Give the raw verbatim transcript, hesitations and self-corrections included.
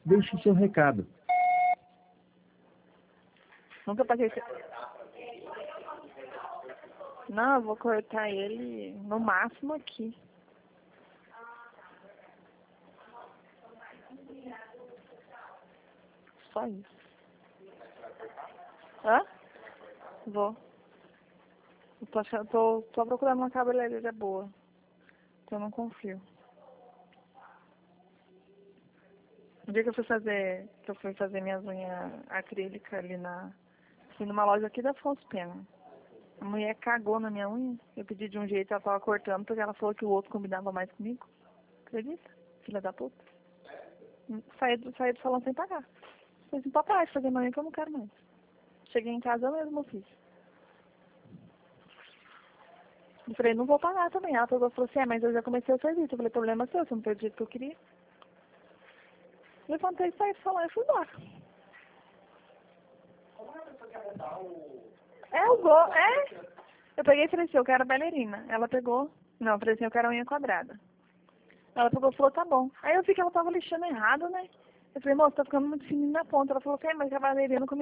Deixe seu recado. Nunca paguei... Não, eu vou cortar ele no máximo aqui. Só isso. Hã? Vou. Eu tô, achando, tô, tô procurando uma cabeleireira boa. Então eu não confio. No dia que eu fui fazer, que eu fui fazer minhas unhas acrílicas ali na... Fui numa loja aqui da Afonso Pena. A mulher cagou na minha unha. Eu pedi de um jeito, ela tava cortando, porque ela falou que o outro combinava mais comigo. Acredita? Filha da puta. Saí do, saí do salão sem pagar. Falei assim, papai, fazer manhã que eu não quero mais. Cheguei em casa, eu mesmo fiz. Eu falei, não vou pagar também. Ela pegou e falou assim, é, mas eu já comecei o serviço. Eu falei, problema seu, você não fez o jeito que eu queria. Levantei, saí do salão e fui embora. É o gol, é? Eu peguei e falei assim, eu quero bailarina. Ela pegou, não, eu falei assim, eu quero unha quadrada. Ela pegou e falou, tá bom. Aí eu vi que ela tava lixando errado, né? Eu falei, moça, tá ficando muito fininho na ponta. Ela falou, ok, mas a bailarina comigo.